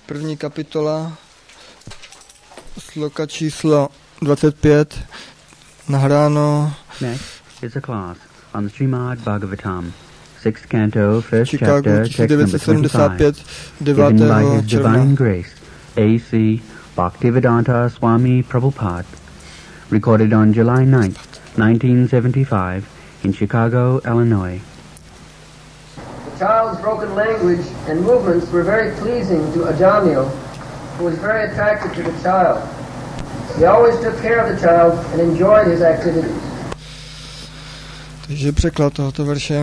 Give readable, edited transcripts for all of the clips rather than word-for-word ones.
První kapitola, sloka číslo 25, nahráno Next is a class on the Srimad Bhagavatam, 6th canto, 1st Chicago, chapter, text number 1975, 25, given by 9. His června. Divine Grace, A.C. Bhaktivedanta Swami Prabhupada, recorded on July 9th, 1975, in Chicago, Illinois. The child's broken language and movements were very pleasing to Ajamil, who was very attracted to the child. He always took care of the child and enjoyed his activities. Takže překlad tohoto verše.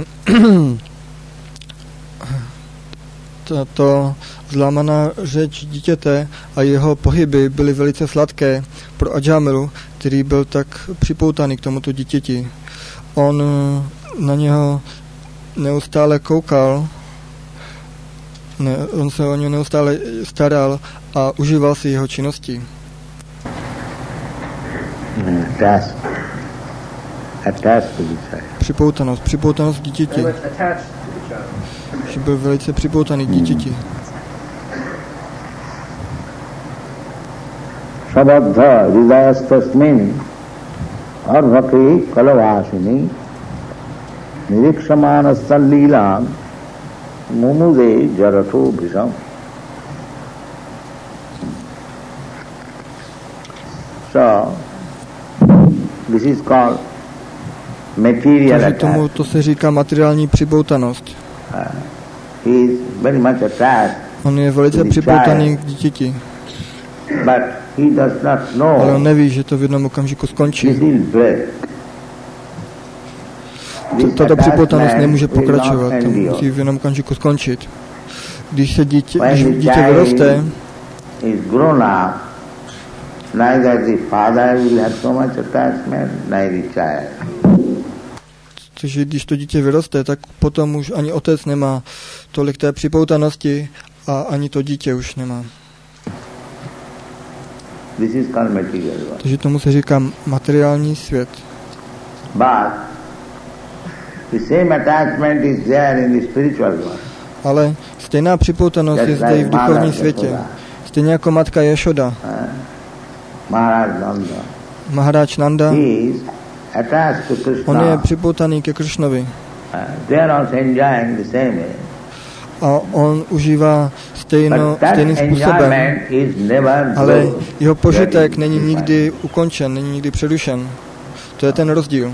Tato zlámaná řeč dítěte a jeho pohyby byly velice sladké pro Ajamilu, který byl tak připoutaný k tomuto dítěti. On na něho neustále koukal, on se o něj neustále staral a užíval si jeho činnosti. Připoutanost k dítěti. Že byl velice připoutaný k dítěti. Sabadha hridayastasmin arvaki kalavasini nirikshamanas leelam mumude jarato bhisam. So, this is called material attachment. To se říká materiální připoutanost. He is very much attached. On je velice připoutaný k dítěti. But he does not know. Ale on neví, že to v jednom okamžiku skončí. Tato připoutanost nemůže pokračovat, to musí v jednom okamžiku skončit. Když dítě vyroste, takže když to dítě vyroste, tak potom už ani otec nemá tolik té připoutanosti a ani to dítě už nemá. Takže tomu se říká materiální svět. Ale stejná připoutanost je zde i v duchovním světě. Stejně jako matka Yashoda. Maharaj Nanda. On je připoutaný ke Kršnovi. A on užívá stejným způsobem, ale jeho požitek není nikdy ukončen, není nikdy přerušen. To je ten rozdíl.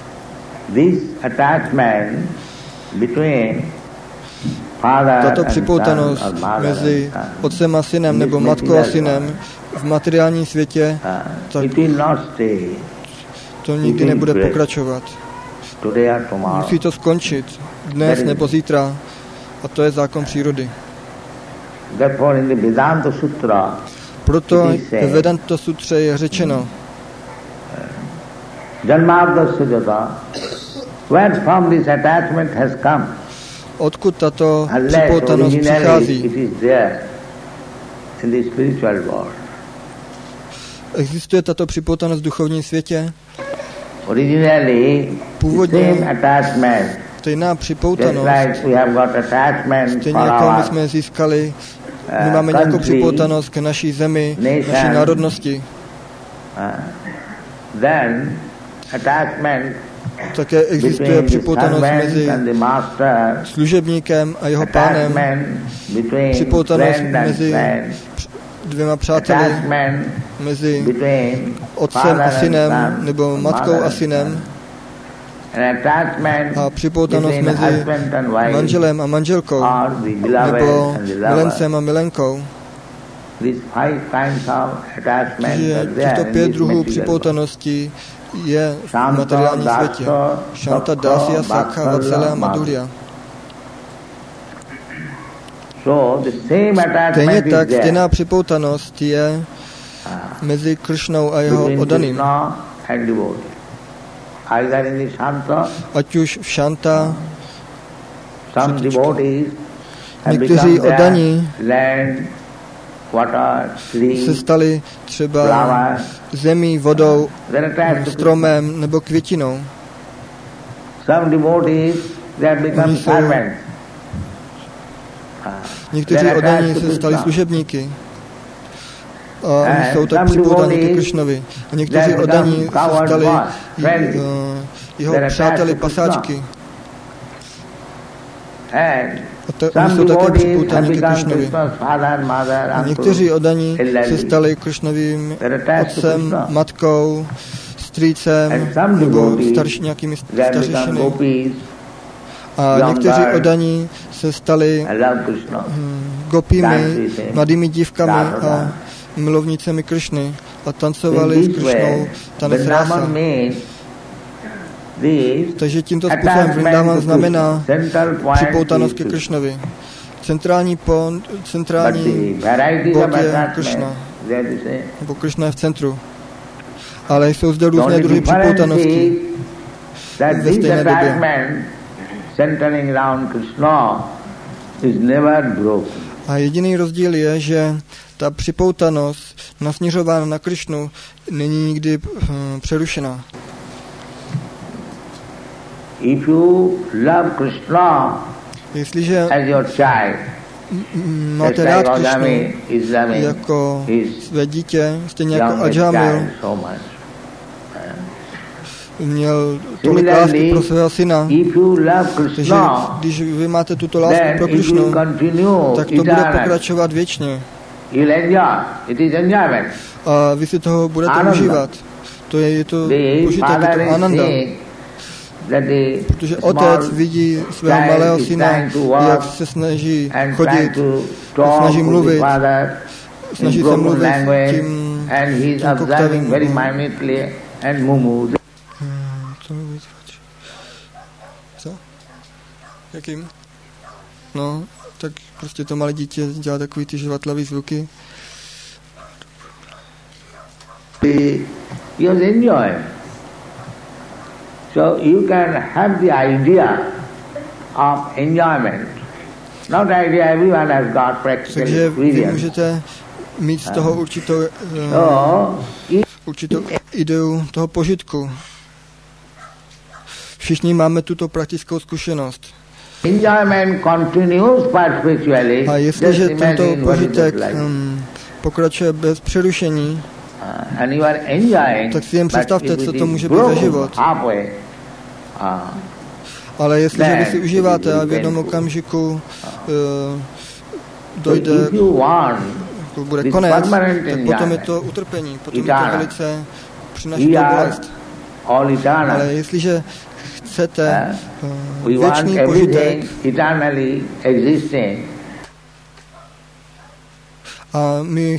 Tato připoutanost mezi otcem a synem nebo matkou a synem v materiálním světě, tak to nikdy nebude pokračovat. Musí to skončit dnes nebo zítra. A to je zákon přírody. Proto ve Vedanta sutře je řečeno, odkud tato připoutanost přichází. Existuje tato připoutanost v duchovním světě? Původně stejná připoutanost, stejně jako my jsme získali, my máme nějakou připoutanost k naší zemi, naší národnosti. Také existuje připoutanost mezi služebníkem a jeho pánem, připoutanost mezi dvěma přáteli, mezi otcem a synem, nebo matkou a synem, a připoutanost mezi manželem a manželkou, nebo milencem a milenkou. Těchto 5 druhů připoutaností je v materiálním světě. Shanta, Dasya, Sakha, Vatsalya a Madhurya. Stejně tak stejná připoutanost je mezi Kršnou a jeho oddaným. Ať už v Shanta, někteří oddaní se stali třeba zemí, vodou, stromem nebo květinou. Oni jsou Někteří oddaní se stali služebníky. A oni jsou tak připoutáni ke Krišnovi. A někteří oddaní se stali jeho přáteli pasáčky. Oni jsou také připoutáni ke Krišnovi. A někteří oddaní se stali Krišnovým otcem, matkou, strýcem nebo nějakými staršími. A někteří oddaní se stali gopími, mladými dívkami a milovnicemi Krišny a tancovali s Krišnou tanec rása. Takže tímto způsobem Vrindavan znamená připoutanost ke Krišnovi. Centrální bod je Krišna, nebo Krišna je v centru. Ale jsou zde různé druhy připoutanosti ve stejné době. A jediný rozdíl je, že ta připoutanost nasměřována na Krišnu není nikdy přerušená. If you love Krishna jestliže as your child, máte rád Krišnu jako své dítě, stejně jako Ajamil měl tolik lásky pro svého syna, takže když vy máte tuto lásku pro Krišnu, tak to bude pokračovat věčně. A vy si toho budete užívat. To je to požitek, je to ananda. Protože otec vidí svého malého syna, jak se snaží chodit, snaží mluvit, snaží se mluvit tím koktavým. Co? Jakým? No, tak prostě to malé dítě dělá takový ty žvatlavý zvuky. So you can have the idea of enjoyment. Not idea, everyone has got practical takže vy experience. můžete mít z toho určitou ideu toho požitku. Všichni máme tuto praktickou zkušenost. Enjoyment continues perpetually. A jestliže tento požitek pokračuje bez přerušení, tak si jen představte, co to může být za život. Ale jestliže vy si užíváte a v jednom okamžiku dojde, bude konec, tak potom je to utrpení, potom je to velice přináší to bolest. Ale jestliže chcete věčný požitek a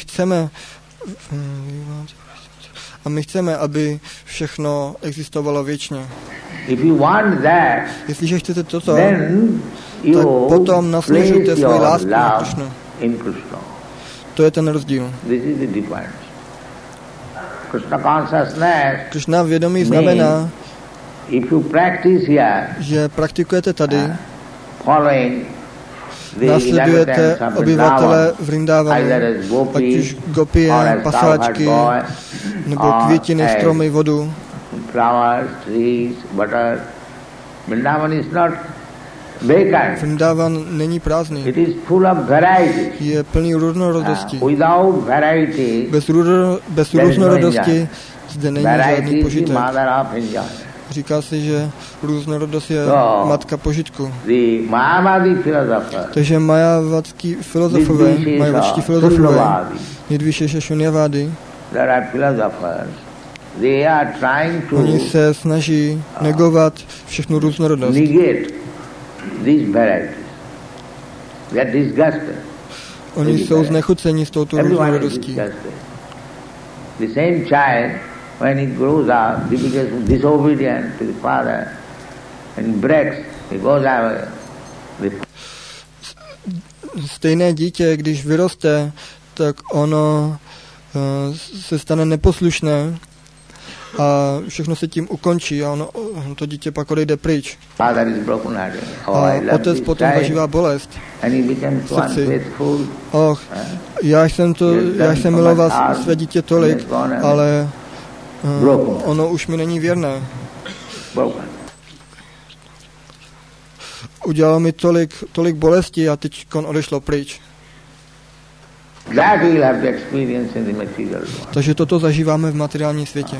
my chceme, aby všechno existovalo věčně. Jestliže chcete toto, tak potom nasměřujte svoji lásku na Krišnu. To je ten rozdíl. Krišna vědomí znamená, že praktikujete tady, následujete obyvatele Vrindavanu, ať už gopie, pasáčky, nebo květiny, stromy, vodu. Vrindavan není prázdný. Je plný různorodosti. Bez různorodosti zde není žádný požitek. Říká se, že různorodost je matka požitku. Takže majavatští filozofové, Nidvišeša Šunyavády, oni se snaží negovat všechnu různorodost. Oni jsou znechuceni s touto různorodostí. When he grows up, he becomes disobedient to the father and breaks, he goes away. Stejné dítě, když vyroste, tak ono se stane neposlušné a všechno se tím ukončí a to dítě pak odejde pryč. A otec potom zažívá bolest v srdci. Já jsem miloval své dítě tolik, ale ono už mi není věrné. Udělalo mi tolik bolesti a teď odešlo pryč. That we will have to experience in the material world. Takže toto zažíváme v materiálním světě.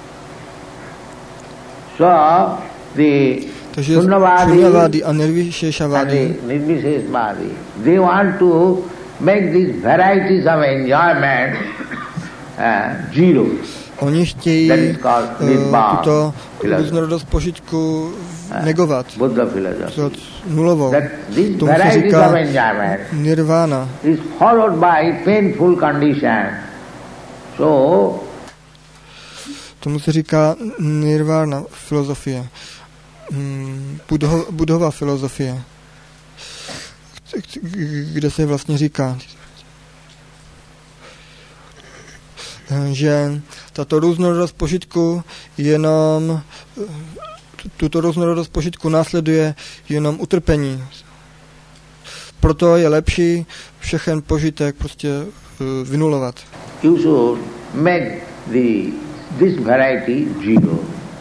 So Takže Sunnavadi Sunnavadi a and Nirvisheshavadi, the Nirvishesvadi, they want to make these varieties of enjoyment zero. oni chtějí That is called Nibbana tuto philosophy. různorodost požitku negovat, Buddha philosophy. nulovou. That these Tomu se varieties říká of enjoyment nirvana. is followed by painful condition. So Tomu se říká nirvana filozofie. Budhova filozofie, kde se vlastně říká, že tato různorodost požitku jenom tuto různorodost požitku následuje jenom utrpení. Proto je lepší všechen požitek prostě vynulovat. you should make this variety zero.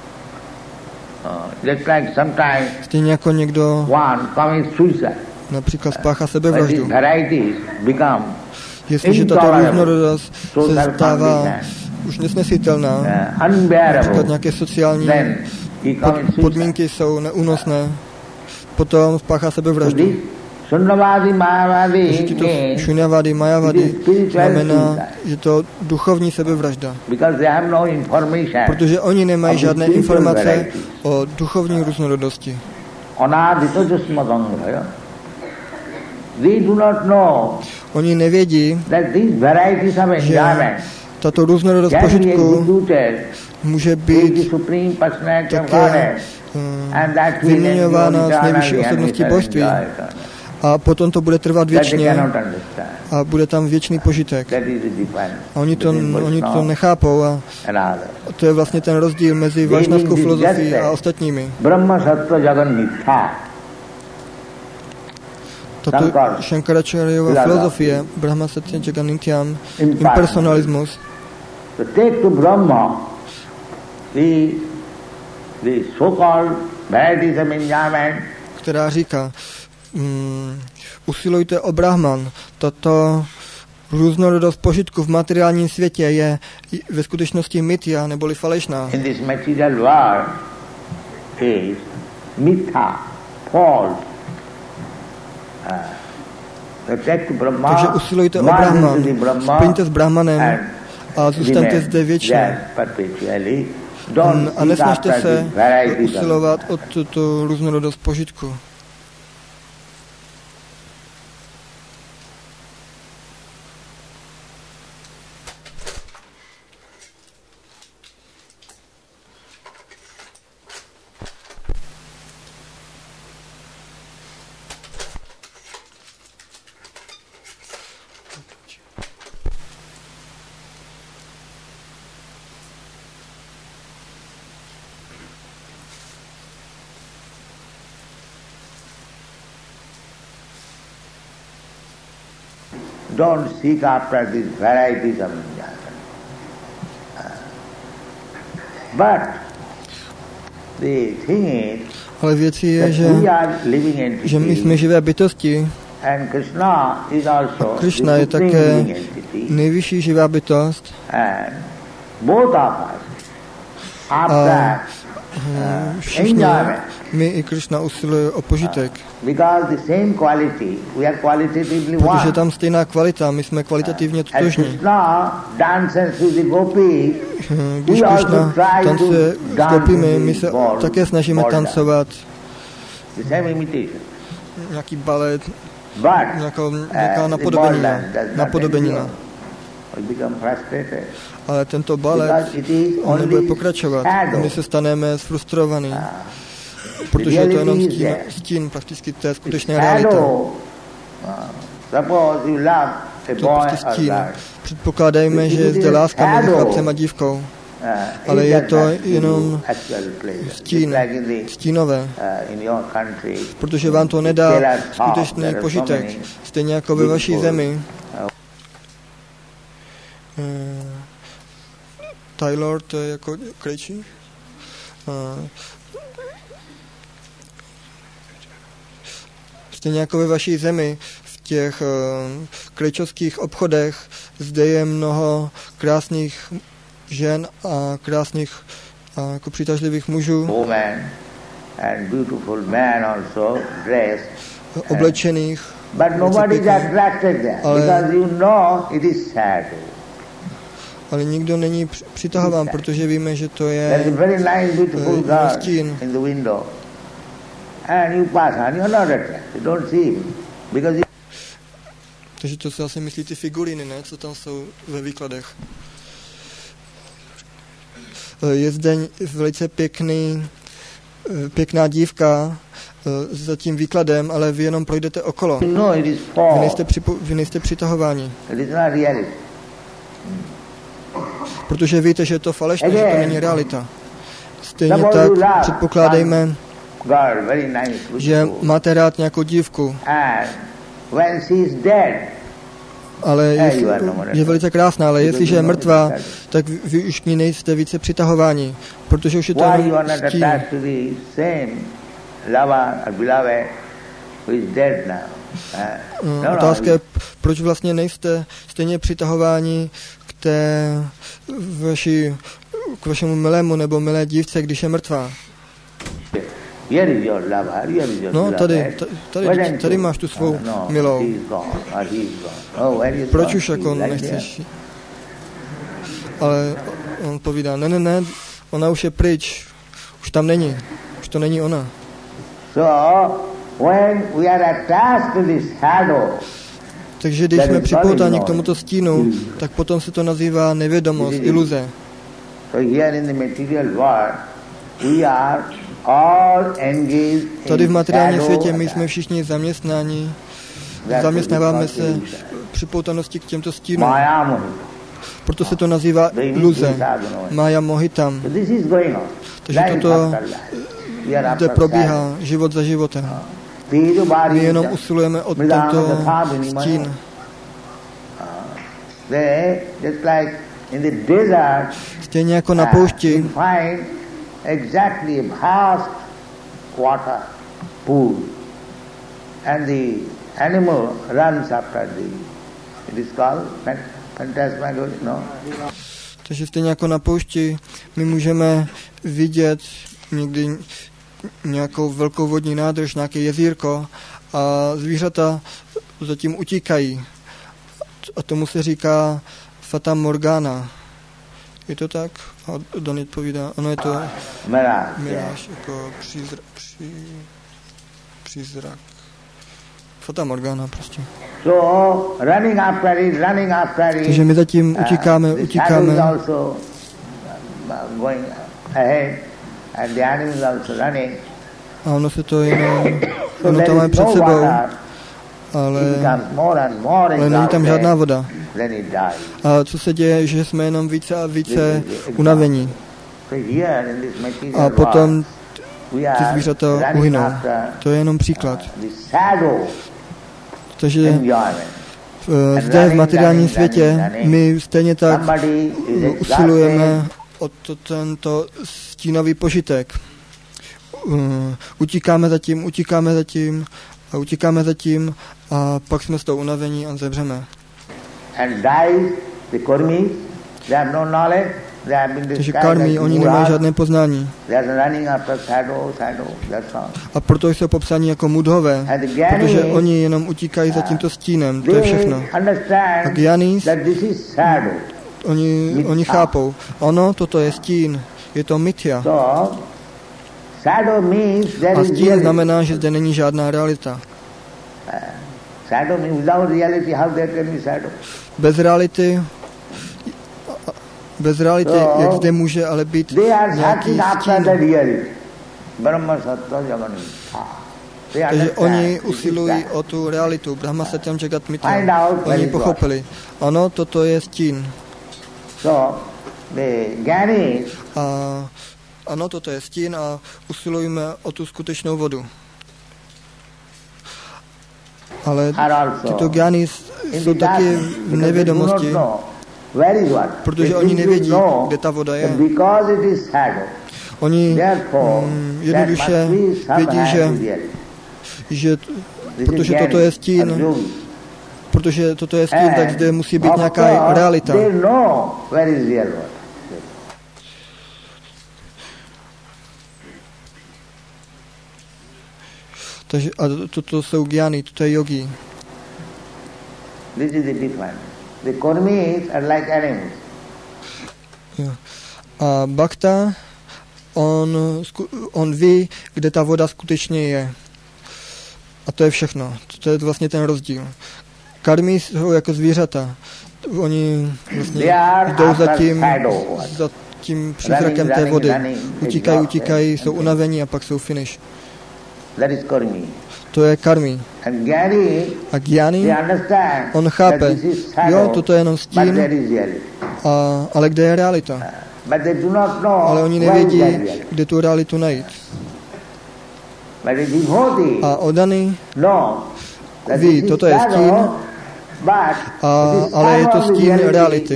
Just like sometimes Stejně jako někdo one commits suicide. například spáchá When these sebevraždu. varieties become Jestliže tato různorodost se social stává condition, už nesnesitelná, například unbearable, nějaké sociální then he commits suicide. podmínky jsou neúnosné, potom spáchá So sebevraždu. this Sunnavadi, Mayavadi Takže tito means Šunyavadi, it Mayavadi is spiritual znamená, suicide. že to duchovní sebevražda. Because they have no information. Protože oni nemají of the žádné spiritual informace varieties. o duchovní různorodosti. Anadita jasmadangraya. They do not know Oni nevědí, that these varieties of že enjoyment tato různorodost can be požitku executed může with the být Supreme Personality of také Godhead. And that will vyměňována s nejvyšší eternally and osobností we božství. shall enjoy eternally. a potom to bude trvat That they věčně cannot understand. a bude tam věčný požitek. That is the difference A oni to between nechápou a and others. to je vlastně ten rozdíl mezi vašnavskou filozofií a ostatními. Brahma Sattva Jagan Mitha. Tato Shankaracharjova filozofie, Brahma Satya Jaganityam, impersonalismus, So take to Brahma the so-called varieties of enjoyment, která říká, usilujte o Brahman. Tato různorodost požitku v materiálním světě je ve skutečnosti mithya, neboli falešná. in this material world is mitha, false. So take to Brahma, Takže usilujte o merge Brahman, into the Brahma splňte s Brahmanem and a zůstaňte remain zde věčně. there perpetually. Don't A seek nesnažte after se these varieties of usilovat o tuto různorodost požitku. Don't seek after these varieties of enjoyment. But the thing is Ale věcí je, that we are living že my jsme entities živé bytosti. and Krishna is also Krishna the je supreme také living entity. nejvyšší živá bytost. And both of us after Všichni, enjoyment. my i Krishna usiluje o požitek, Because the same quality, we are qualitatively protože one. tam stejná kvalita, my jsme kvalitativně As totožní. Krishna dances with the gopis, Když we also Krishna try tancuje to s dance gopimi, with my the se ball, také snažíme ball dance. tancovat The same imitation. nějaký balet, But nějaká the napodobenina, ball dance does not napodobenina. endure. We become frustrated. Ale tento balet, Because it is on nebude only pokračovat. shadow. My se staneme zfrustrovaní, protože je to jenom stín prakticky té skutečné reality. Shadow. Suppose you love a To je boy prostě or stín. girl. Předpokládejme, že je zde láska mezi chlapcem a dívkou, ale je to jenom stín, stínové, protože vám to nedá skutečný požitek. Stejně jako ve vaší zemi. Taylor, to je jako krejčí. Stejně jako ve vaší zemi, v těch klečovských obchodech. Zde je mnoho krásných žen a krásných jako přitažlivých mužů, oblečených. Ale nikdo není přitahován, protože víme, že to je stín. Takže to se asi myslí ty figuriny, ne? Co tam jsou ve výkladech. Je zde velice pěkná dívka za tím výkladem, ale vy jenom projdete okolo. Vy nejste přitahováni. Protože víte, že je to falešné, že to není realita. Stejně tak předpokládejme, že máte rád nějakou dívku, ale je velice krásná, ale jestliže je mrtvá, tak vy už k ní nejste více přitahováni, protože už je to stín. Otázka je, proč vlastně nejste stejně přitahováni k vašemu milému nebo milé dívce, když je mrtvá. No, tady máš tu svou milou. Proč už jako nechceš? Ale on povídá, ne, ona už je pryč. Už tam není. Už to není ona. Takže když jsme připoutáni k tomuto stínu, tak potom se to nazývá nevědomost, iluze. Tady v materiálním světě my jsme všichni zaměstnáni, zaměstnáváme se připoutanosti k těmto stínům. Proto se to nazývá iluze. Maya mohitam. Takže toto zde probíhá život za životem. My jenom usilujeme od tento stín. Stejně jako na poušti exactly vast water pool, and the animal runs after it is called phantasmagoria, no? Takže stejně jako na poušti my můžeme vidět někdy nějakou velkou vodní nádrž, nějaké jezírko a zvířata zatím utíkají. A tomu se říká Fata Morgana. Je to tak? A Donit povídá, ano, je to miráž, jako přízrak. Fata Morgana prostě. Takže my zatím utíkáme. A ono se to jenom, ono to máme před sebou, ale není tam žádná voda. A co se děje, že jsme jenom více a více unavení. A potom ty zvířata uhynou. To je jenom příklad. Takže zde v materiálním světě my stejně tak usilujeme o tento stínový požitek. Utíkáme zatím a pak jsme z toho unavení a zemřeme. Takže karmy, oni nemají žádné poznání. A proto jsou popsáni jako mudhové, protože oni jenom utíkají za tímto stínem, to je všechno. A gyanis, oni chápou, ono, toto je stín, je to mithya. A stín znamená, že zde není žádná realita. Bez reality, jak zde může ale být nějaký stín. Takže oni usilují o tu realitu. Brahma Satyam Jagat Mithya. Oni pochopili. Ano, toto je stín. Ano, toto je stín a usilujeme o tu skutečnou vodu. Ale tyto gyanis jsou taky v nevědomosti, protože oni nevědí, kde ta voda je. Oni jednoduše vědí, že protože toto je stín, protože toto je stín, tak zde musí být nějaká realita. Takže a toto jsou gyány, toto je yogi. This is the difference. The karmis are like animals. A bhakta, on ví, kde ta voda skutečně je. A to je všechno. To je vlastně ten rozdíl. Karmi jsou jako zvířata. Oni vlastně jdou za tím přízrakem té vody. Utíkají, jsou unavení a pak jsou finish. To je karmi. A gyáni, on chápe, jo, toto je jenom stín, ale kde je realita? Ale oni nevědí, kde tu realitu najít. A odaný ví, toto je stín, ale je to stín reality.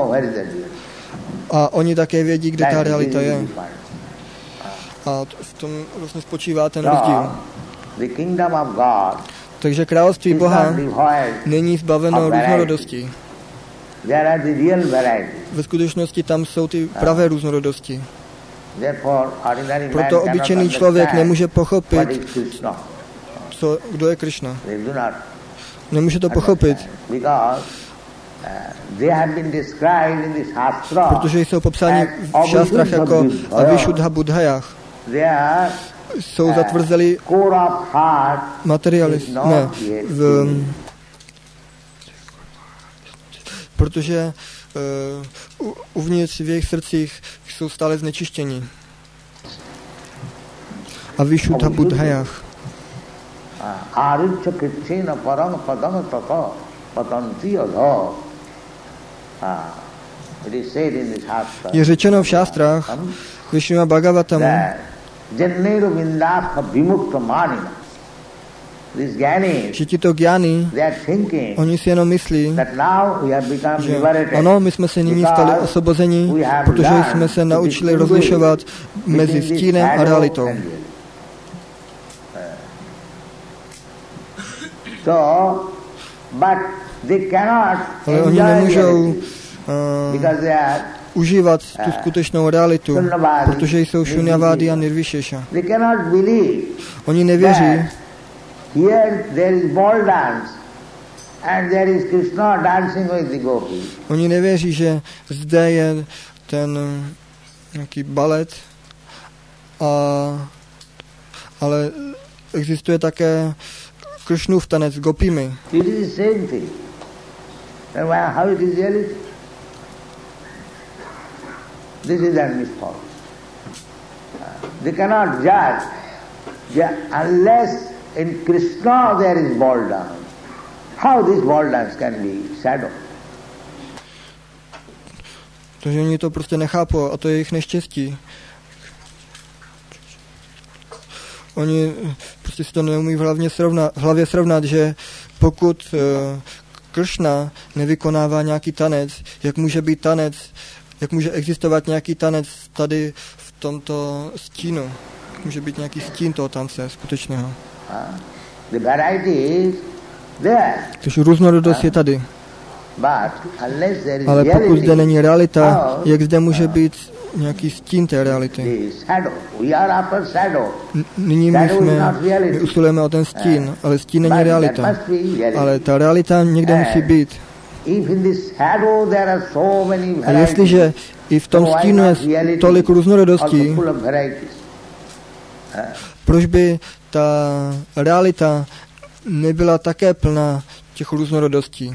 A oni také vědí, kde ta realita je. A v tom vlastně spočívá ten rozdíl. Takže království Boha není zbaveno různorodosti. Ve skutečnosti tam jsou ty pravé různorodosti. Proto obyčejný člověk nemůže pochopit, kdo je Krishna. Nemůže to pochopit, protože jsou popsáni v šástrách jako Avishuddha Buddhayách. Jsou zatvrzeli materialisté. Protože uvnitř v jejich srdcích jsou stále znečištění. A Avishuddha Buddhayách. Je řečeno v šástrách Višnu Bhagavatamu, že tito gyáni, oni si jenom myslí, že ano, my jsme se nyní stali osvobození, protože jsme se naučili rozlišovat mezi stínem a realitou. Ale oni nemůžou užívat tu skutečnou realitu, protože jsou šunyavády a nirvišeša. Oni nevěří, oni nevěří, že zde je ten nějaký balet, ale existuje také Krishnův tanec s gopími. This is their misfortune. They cannot judge unless in Krishna there is ball dance. How this ball dance can be shadow? Takže oni to prostě nechápou a to je jejich neštěstí. Oni prostě si to neumí v hlavě srovnat, že pokud Krishna nevykonává nějaký tanec, jak může existovat nějaký tanec tady v tomto stínu? Jak může být nějaký stín toho tance skutečného? Takže různorodost je tady. Ale pokud zde není realita, jak zde může být nějaký stín té reality? Nyní my usilujeme o ten stín, ale stín není realita. Ale ta realita někde musí být. A jestliže i v tom stínu je tolik různorodostí, proč by ta realita nebyla také plná těch různorodostí?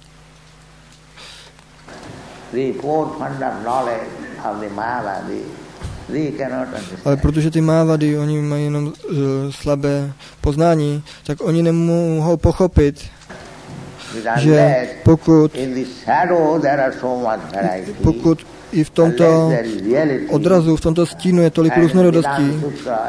Ale protože ty mávady, oni mají jenom slabé poznání, tak oni nemohou pochopit, že pokud i v tomto odrazu, v tomto stínu je tolik různorodostí,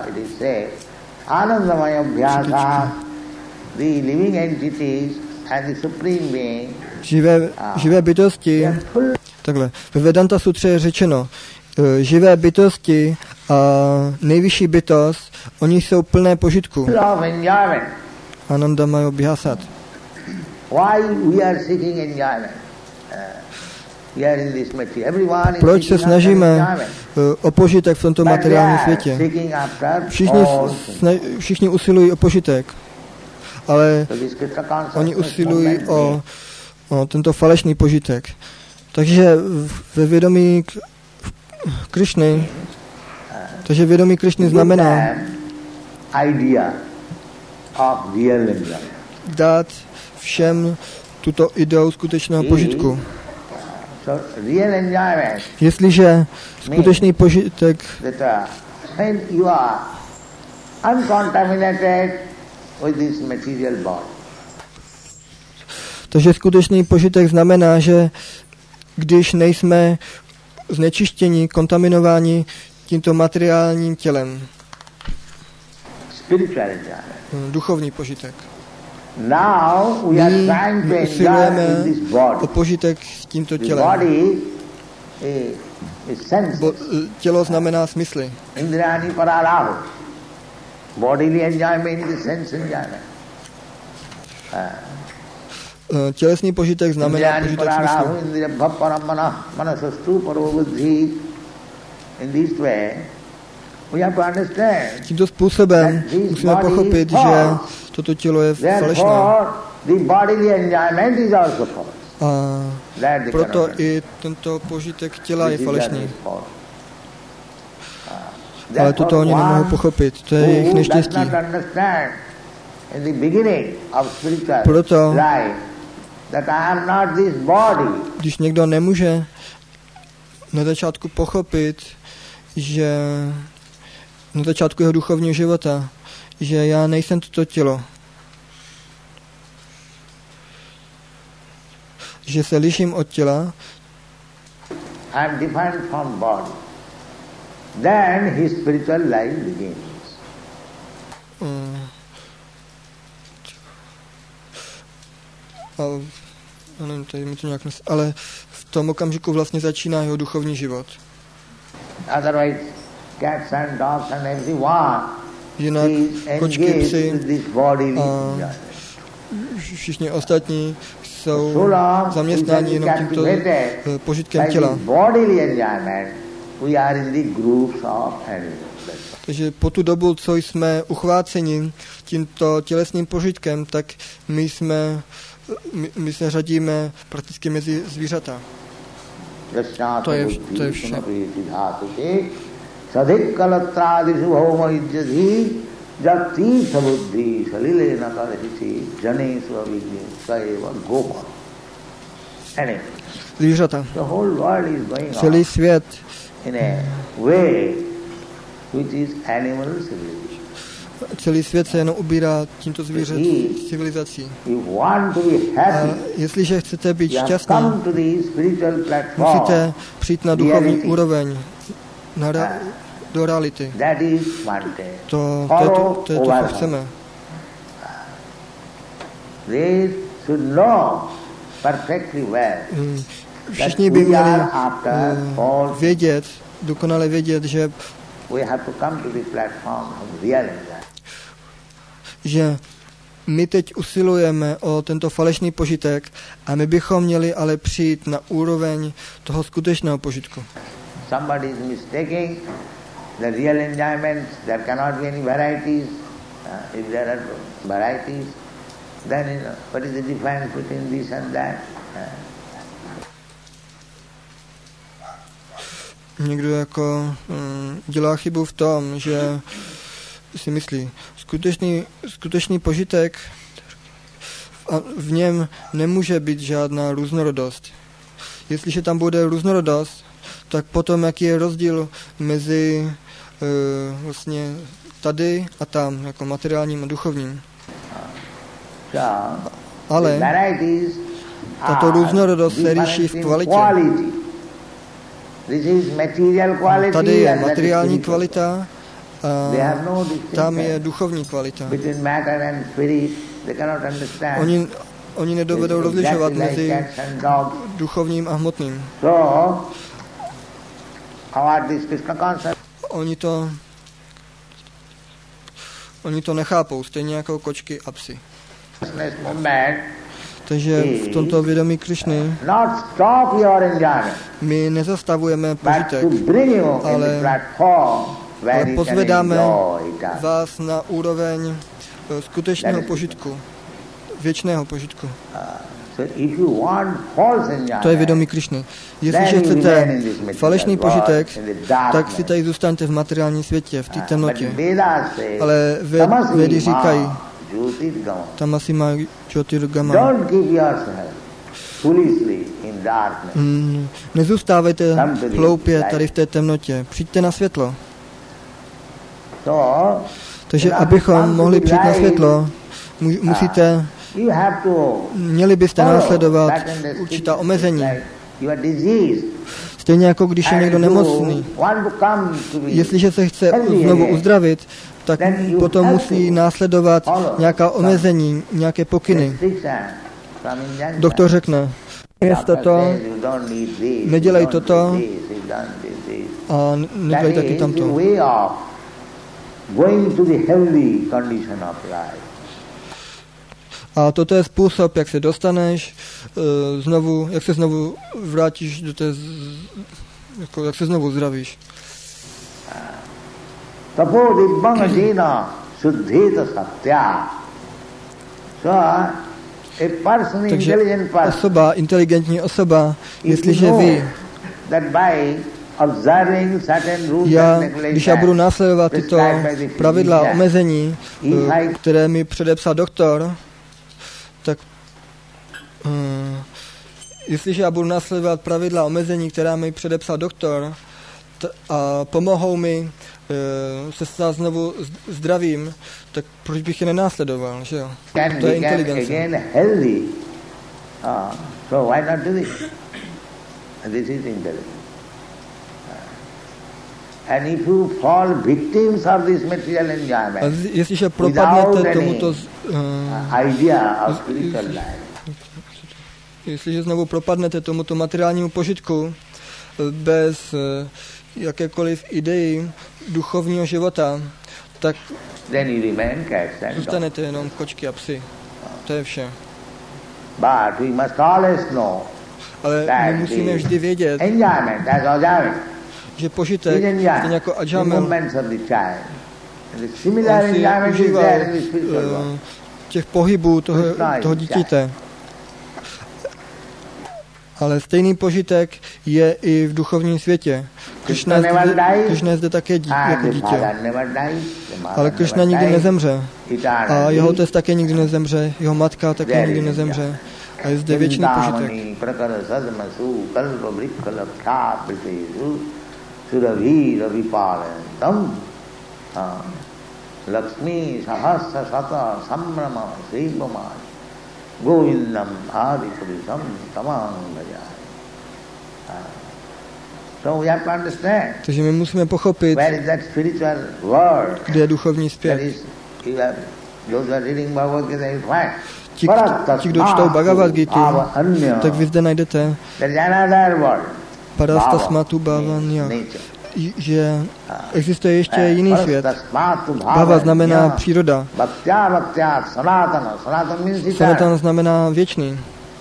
živé bytosti, takhle, ve Vedanta sutře je řečeno, živé bytosti a nejvyšší bytost, oni jsou plné požitku. Ananda mají obhásat. Proč se snažíme o požitek v tomto materiálním světě? Všichni usilují o požitek, ale oni usilují o tento falešný požitek. Takže ve vědomí Krišny, vědomí Krišny znamená dát všem tuto ideu skutečného požitku. Jestliže skutečný požitek takže skutečný požitek znamená, že když nejsme znečištěni, kontaminováni tímto materiálním tělem. Duchovní požitek. Nyní usilujeme o požitek s tímto tělem. Tělo znamená smysly. Tělesný požitek znamená požitek smyslu. Tímto způsobem musíme pochopit, že toto tělo je falešné. A proto i tento požitek těla je falešný. Ale toto oni nemohou pochopit. To je jejich neštěstí. Proto, když někdo nemůže na začátku pochopit, že na začátku jeho duchovního života, že já nejsem toto tělo, že se liším od těla, then his spiritual life begins. Ale v tom okamžiku vlastně začíná jeho duchovní život. Otherwise, cats and dogs and everyone, jinak kočky, psy a všichni ostatní jsou zaměstnáni jenom tímto požitkem těla. Takže po tu dobu, co jsme uchváceni tímto tělesným požitkem, tak my se řadíme prakticky mezi zvířata. To je vše. Zvířata. Celý svět celý svět se jenom ubírá tímto civilizací. A jestliže chcete být šťastní, musíte přijít na duchovní úroveň, do reality. To je to, co chceme. Všichni by měli vědět, dokonale vědět, že my teď usilujeme o tento falešný požitek a my bychom měli ale přijít na úroveň toho skutečného požitku. Somebody is mistaking the real enjoyment, there cannot be any varieties. If there are varieties, then what is the difference between this and that? Někdo jako dělá chybu v tom, že si myslí, skutečný požitek, v něm nemůže být žádná různorodost. Jestliže tam bude různorodost, tak potom jaký je rozdíl mezi vlastně tady a tam, jako materiálním a duchovním. Ale tato různorodost se liší v kvalitě. Tady je materiální kvalita a tam je duchovní kvalita. Oni nedovedou rozlišovat mezi duchovním a hmotným. Oni to nechápou, stejně jako kočky a psy. Takže v tomto vědomí Krišny not stop your enjoyment, my nezastavujeme but požitek, to bring you in ale the platform where ale you can pozvedáme enjoy it. vás na úroveň skutečného požitku, věčného požitku. So if you want false enjoyment, To je vědomí Krišny. Jestliže chcete falešný požitek, tak si tady zůstaňte v materiálním světě, v té temnotě. Ale Vedy říkají, Tamasima Jyotirgama, don't give yourself foolishly in darkness. Nezůstávejte hloupě tady v té temnotě. Přijďte na světlo. Takže abychom mohli přijít na světlo, musíte, měli byste následovat určitá omezení. Stejně jako když je někdo nemocný. Jestliže se chce znovu uzdravit, tak potom musí následovat nějaká omezení, nějaké pokyny. Doktor řekne, jest toto, nedělej toto a nedělej taky tamto. A toto je způsob, jak se dostaneš znovu, jak se znovu vrátíš do té, jako, jak se znovu zdravíš. Takže osoba, inteligentní osoba, jestliže ví, když já budu následovat tyto pravidla a omezení, které mi předepsal doktor, tak jestliže já budu následovat pravidla a omezení, která mi předepsal doktor, a pomohou mi se stát znovu zdravým, tak proč bych je nenásledoval, že jo? To je inteligence. So why not do this? This is intelligence. And if you fall victims of this material enjoyment, a jestliže propadnete tomuto idea of spiritual life, jestliže znovu propadnete tomuto materiálnímu požitku bez jakékoliv idei duchovního života, tak zůstanete jenom kočky a psy. To je vše. But we must always know, ale my musíme vždy vědět, že požitek, stejně jako Ajamel, on si užíval těch pohybů toho dítěte. Ale stejný požitek je i v duchovním světě. Krishna je zde také jako dítě. Ale Krishna nikdy nezemře. A jeho otec také nikdy nezemře. Jeho matka také nikdy nezemře. A je zde věčný požitek. Lakshmi sahasra sata samrama sripama Govindam adi purisam tamam bhajai. So we have to understand. Takže my musíme pochopit, where is that spiritual world? Kde je duchovní svět. Those who are reading Bhagavad Gita will find. Ti, kdo čtou Bhagavad Gita, tak vy zde najdete Parastasmatu Bhavanya, že existuje ještě jiný svět. Bhava znamená příroda. Sanatana znamená věčný.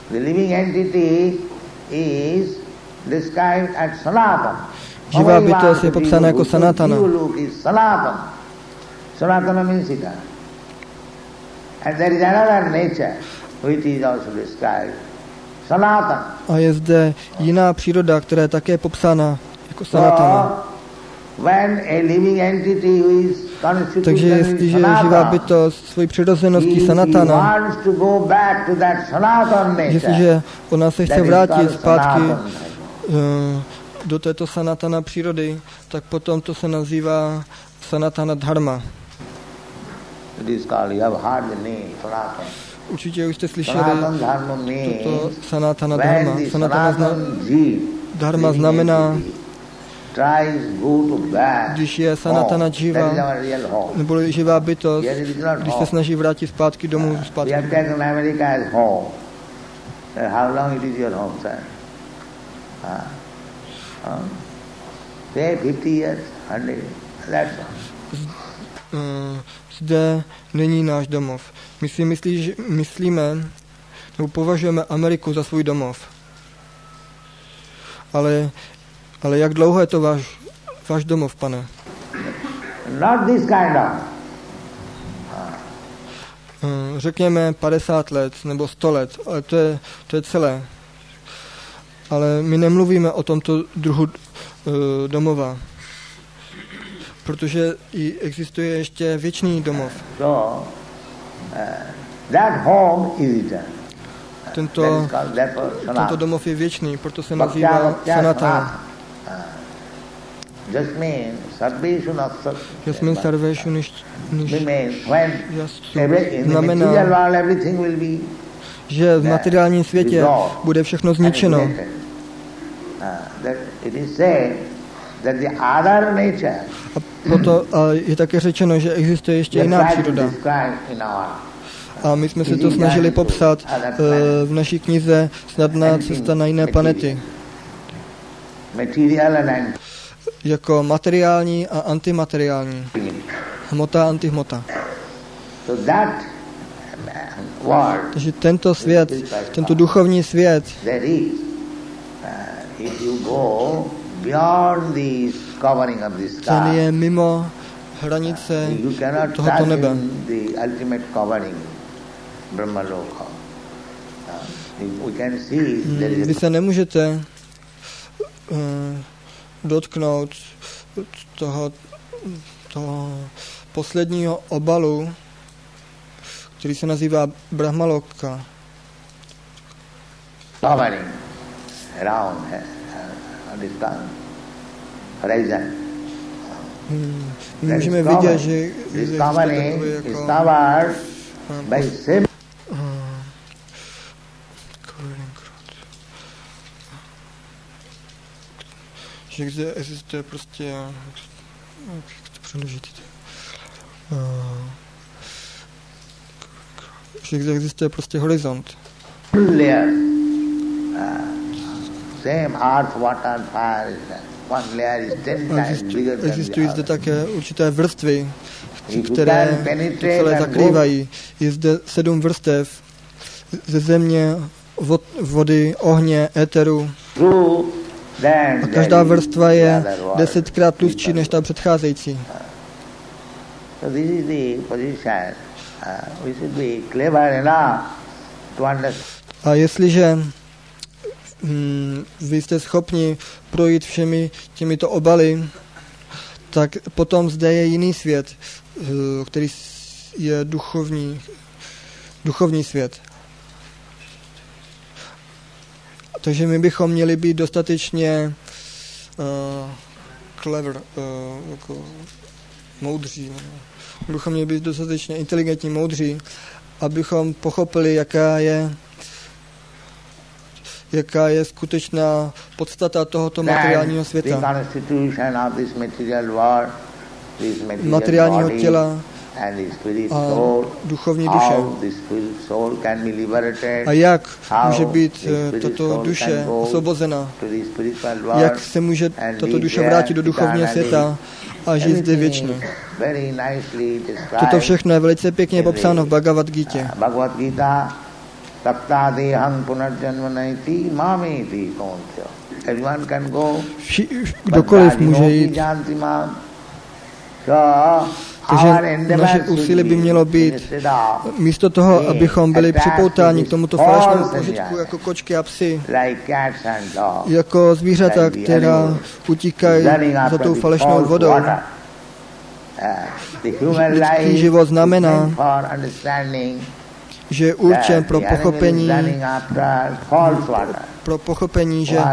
Živá bytost je popsána jako Sanatana. A je zde jiná příroda, která je také popsána jako Sanatana. Takže jestliže živá bytost svojí přirozeností Sanatana, jestliže ona se chce vrátit zpátky do této Sanatana přírody, tak potom to se nazývá Sanatana dharma. Určitě už jste slyšeli toto Sanatana dharma. Sanatana dharma znamená, když je Sanatana jiva, nebo živá bytost, když se snaží vrátit zpátky domů, zpátky. Zde není náš domov. My si myslíme, nebo považujeme Ameriku za svůj domov. Ale jak dlouho je to váš domov, pane? Not this kind of. Řekněme 50 let nebo 100 let, ale to je celé. Ale my nemluvíme o tomto druhu domova, protože i existuje ještě věčný domov. So, that home is eternal. Tento domov je věčný, proto se nazývá Sanatana. Jasmin sarveshu znamená, že v materiálním světě bude všechno zničeno. A je také řečeno, že existuje ještě jiná příroda. A my jsme se to snažili popsat v naší knize Snadná cesta na jiné planety. Jako materiální a antimateriální. Hmota a antihmota. Takže tento svět, tento duchovní svět, ten je mimo hranice tohoto nebe. Vy se nemůžete dotknout toho posledního obalu, který se nazývá Brahmaloka. Můžeme vidět, že že existuje prostě, jak to přeložit, že existuje prostě horizont. Existují zde také určité vrstvy, které to celé zakrývají. Je zde 7 vrstev ze země, vody, ohně, éteru. A každá vrstva je 10krát tlustší než ta předcházející. A jestliže vy jste schopni projít všemi těmito obaly, tak potom zde je jiný svět, který je duchovní svět. Takže my bychom měli být dostatečně clever, jako moudří. Bychom měli být dostatečně inteligentní, moudří, abychom pochopili, jaká je skutečná podstata tohoto materiálního světa. Materiálního těla a duchovní duše. A jak může být tato duše osvobozena? Jak se může tato duše vrátit do duchovního světa a žít zde věčně? Toto všechno je velice pěkně popsáno v Bhagavad Gítě. Kdokoliv může jít. Takže naše úsilí by mělo být, místo toho, abychom byli připoutáni k tomuto falešnému požitku jako kočky a psy, jako zvířata, která utíkají za tou falešnou vodou. Lidský život znamená, že je určen pro pochopení, že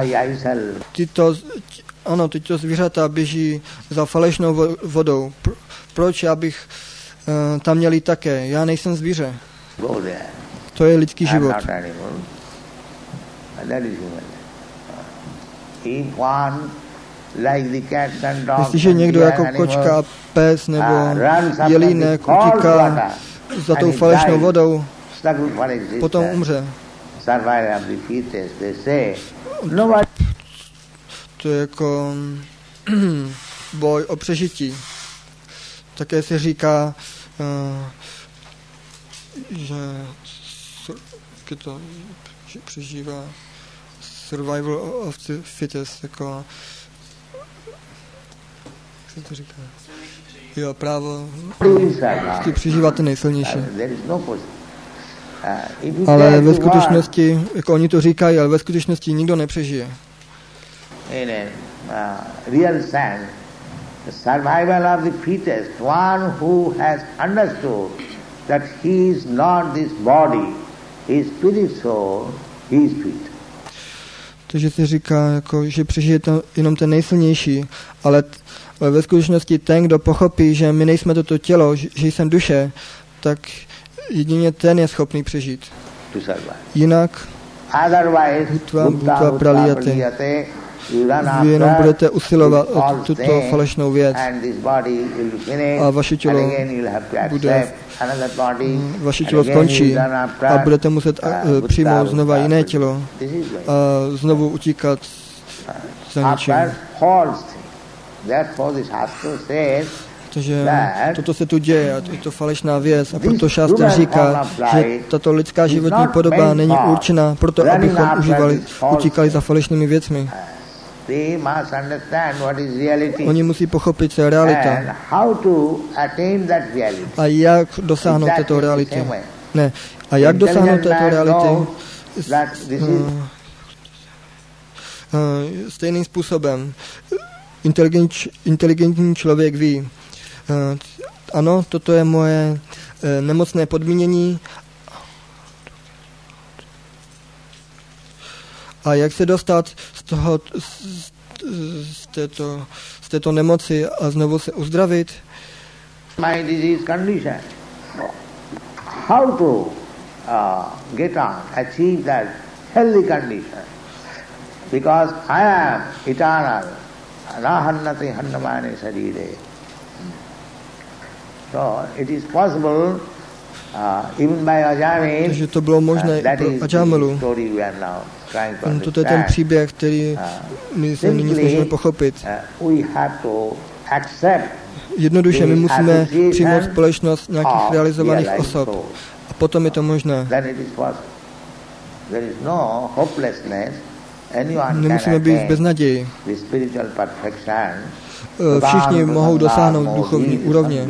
tyto zvířata běží za falešnou vodou. Proč já bych tam měl jít také? Já nejsem zvíře. To je lidský život. Jestliže někdo jako kočka, pes nebo jelínek utíká za tou falešnou vodou, potom umře. To je jako boj o přežití. Také se říká, že anglicky to přežívá survival of the fittest, jako jak se to říká? Jo, právo přežívá ten nejsilnější. Ale ve skutečnosti, jako oni to říkají, ale ve skutečnosti nikdo nepřežije. Real sense, the survival of the fittest, one who has understood that he is not this body, he is spirit soul, he is fit. Takže se říká, jako, že přežije to jenom ten nejsilnější, ale ve skutečnosti ten, kdo pochopí, že my nejsme toto tělo, že jsem duše, tak jedině ten je schopný přežít. Jinak hutva praliyate. Vy jenom budete usilovat o tuto falešnou věc a vaše tělo skončí a budete muset přijmout znova jiné tělo a znovu utíkat za něčím. Takže toto se tu děje a je to falešná věc a proto Šástra říká, že tato lidská životní podoba není určena proto, abychom utíkali za falešnými věcmi. Oni musí pochopit, co je realita a jak dosáhnout této reality. Ne, a jak dosáhnout této reality? Stejným způsobem. Inteligentní člověk ví, ano, toto je moje nemocné podmínění a jak se dostat z této nemoci a znovu se uzdravit. My disease condition. How to get on, achieve that healthy condition? Because I am eternal. Nahannati hannamani sarire. So it is possible even by Ajamil. Takže to bylo možné pro Ajamilu. Toto je ten příběh, který my se nyní snažíme pochopit. Jednoduše my musíme přijmout společnost nějakých realizovaných osob. A potom je to možné. Nemusíme být bez naději. Všichni mohou dosáhnout duchovní úrovně.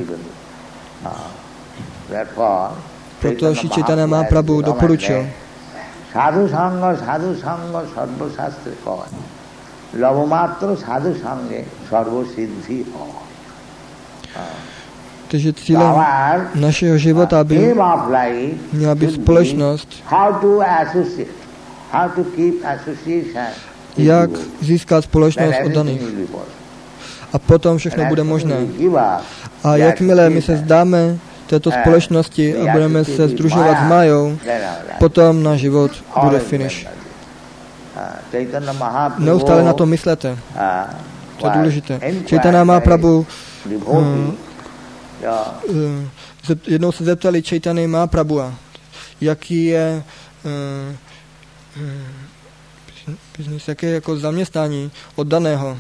Proto Šri Chaitanya Mahaprabhu doporučil. Sadhu sanga sarvashastre koi. Lavamatra sadhu sange sarvasiddhi ho. Takže cílem našeho života by měla být společnost, jak získat společnost od daných. A potom všechno bude možné. A jakmile my se zdáme této společnosti a budeme se sdružovat s Májou, potom náš život bude finish. Neustále na to myslete. To je důležité. Chaitanya Mahaprabhu jednou se zeptali Chaitanya Mahaprabhu, jaký je biznis, jaké je jako zaměstnání od daného.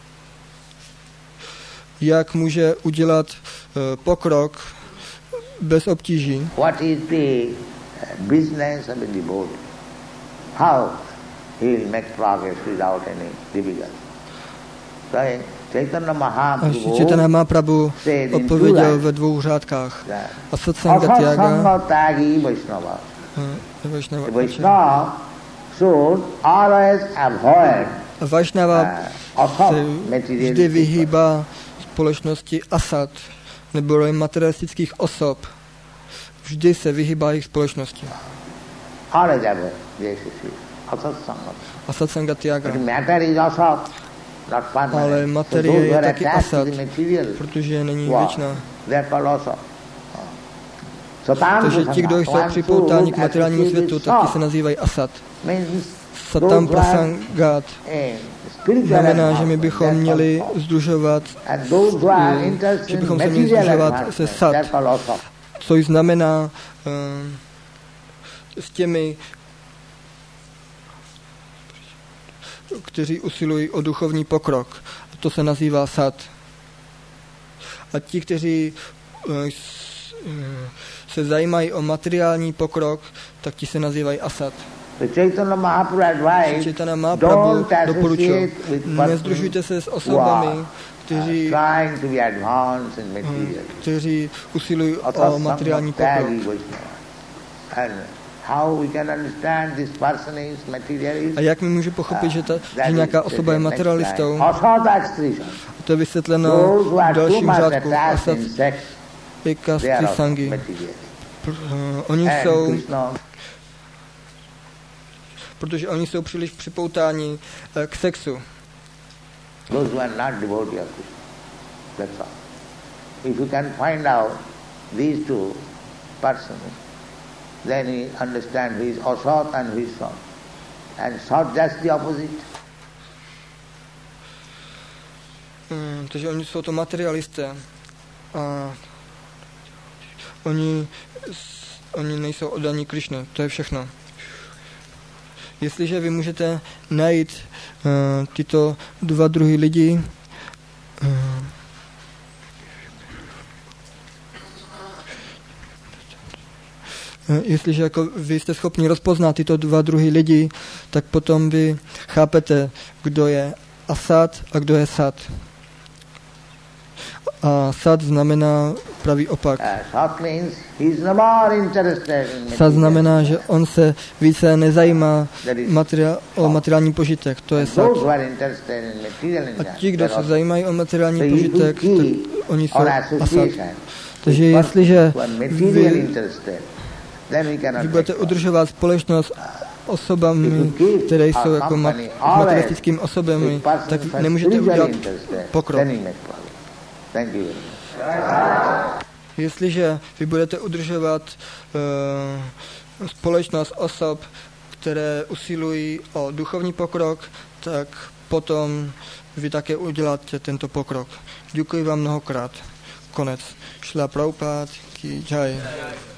Jak může udělat pokrok bez obtíží. What is the business of a devotee? How he will make progress without any difficulty? So Chaitanya Mahaprabhu odpověděl ve 2 řádkách. Asatsanga Tyaga Vaishnava se vždy vyhýbá společnosti asat nebo materialistických osob. Vždy se vyhýbá jejich společnosti. Asatsanga Tyaga. Ale materie je taky asat, protože není věčná. Takže ti, kdo jsou připoutáni k materiálnímu světu, taky se nazývají asat. Satam prasangat znamená, že my bychom měli sdružovat, že bychom se měli sdružovat se sat, což znamená s těmi, kteří usilují o duchovní pokrok. To se nazývá sat. A ti, kteří se zajímají o materiální pokrok, tak ti se nazývají asat. Chaitanya Mahaprabhu advised, Chaitanya Mahaprabhu don't doporučil, associate with nezdružujte se s osobami, kteří trying to be advanced in material. Kteří usilují o materiální pokrok. And how we can understand this person is materialist? A jak my můžeme pochopit, že nějaká osoba je materialistou? To je vysvětleno v dalším řádku. Asat Ekasti Sangi. Oni jsou, protože oni jsou příliš připoutáni k sexu. Those who are not devotee of Krishna. That's all. If you can find out these two persons, then you understand who is Asat and who is Sat. And Sat just the opposite. Takže oni jsou to materialisté. A oni nejsou oddaní Krišně. To je všechno. Jestliže vy můžete najít tyto dva druhy lidí, jestliže jako vy jste schopni rozpoznat tyto dva druhy lidí, tak potom vy chápete, kdo je asat a kdo je sat. A sat znamená pravý opak. Sat znamená, že on se více nezajímá o materiální požitek. To je sat. A ti, kdo se zajímají o materiální požitek, tak oni jsou asat. Takže jestliže vy budete udržovat společnost osobami, které jsou jako materialistickými osobami, tak nemůžete udělat pokrok. Jestliže vy budete udržovat společnost osob, které usilují o duchovní pokrok, tak potom vy také uděláte tento pokrok. Děkuji vám mnohokrát. Konec. Šla Prabhupád ki jai.